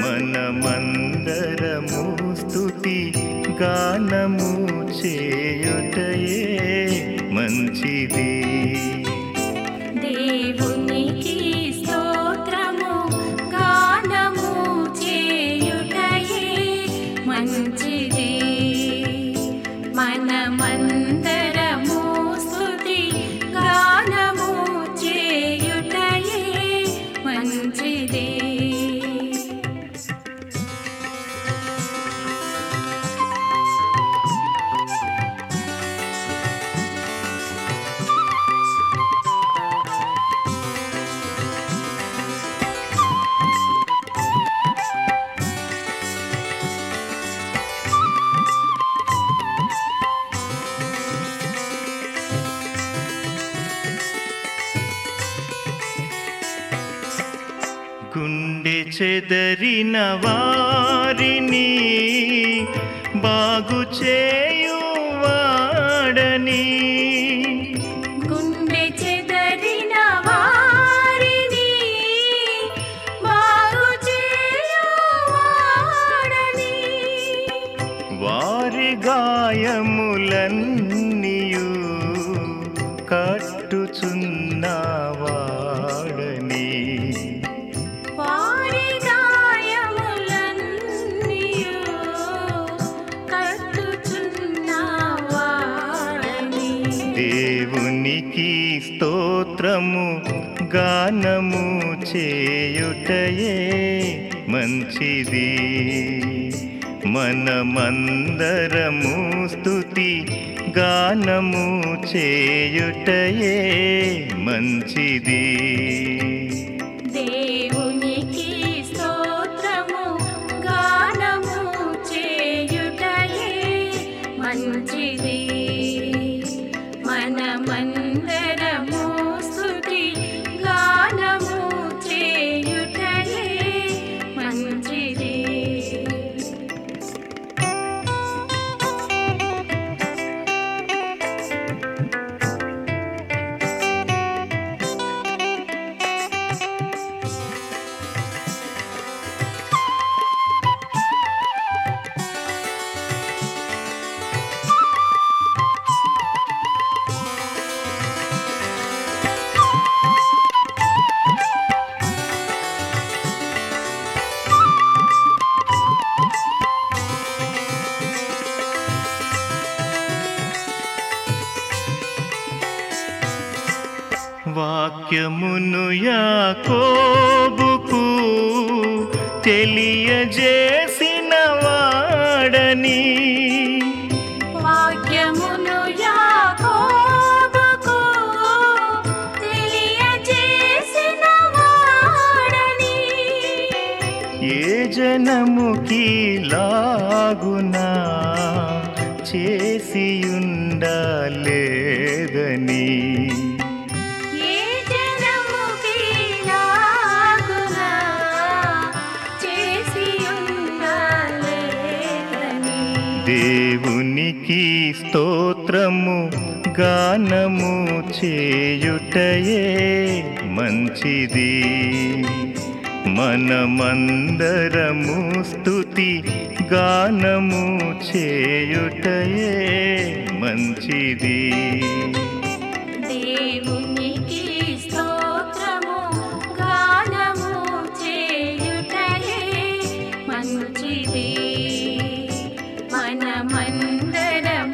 మనమందరము స్తుతి గానము చేయుటయే మంచిది. దేవునికి స్తోత్రము గానము చేయుటయే మంచిది. మనమందరము స్తుతి గానము చేయుటయే మంచిది. గుండె చెదరిన వారిని బాగు చేయువాడని, గుండె చెదరిన వారిని బాగు చేయువాడని, వారి గాయములన్నీయు కట్టుచున్నవాడని, వారి గాయములన్నీయు కట్టుచున్నవాడని. దేవునికి స్తోత్రము గానము చేయుటయే మంచిది. మనమందరము స్తుతి గానము చేయుటయే మంచిది. దేవునికి స్తోత్రము గానము చేయుటయే మంచిది. మనమందరము స్తుతి గానము చేయుటయే మంచిది. వాక్యమును యాకోబుకు తెలియజేసిన వాడని, వాక్యమును యాకోబుకు తెలియజేసిన వాడని, ఏ జనముకి లాగునా చేసియుండలేదని, ఏ జనముకి లాగునా చేసియుండలేదని. దేవునికి స్తోత్రము గానము చేయుటయే మంచిది. మనమందరము స్తుతి గానము చేయుటయే మంచిది. దేవునికి స్తోత్రము గానము చేయుటయే మంచిది. మనమందరం